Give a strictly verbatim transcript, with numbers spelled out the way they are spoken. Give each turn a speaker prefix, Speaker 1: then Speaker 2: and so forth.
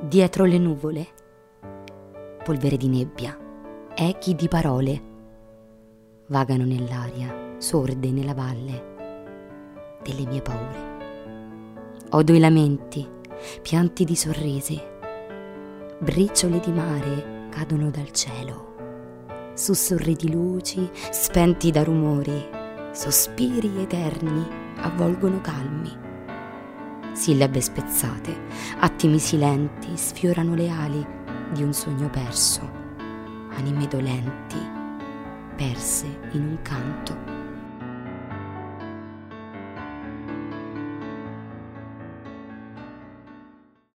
Speaker 1: dietro le nuvole, polvere di nebbia, echi di parole, vagano nell'aria, sorde nella valle delle mie paure. Odo i lamenti, pianti di sorrisi, briciole di mare cadono dal cielo, sussurri di luci spenti da rumori, sospiri eterni avvolgono calmi, sillabe spezzate, attimi silenti sfiorano le ali di un sogno perso, anime dolenti perse in un canto.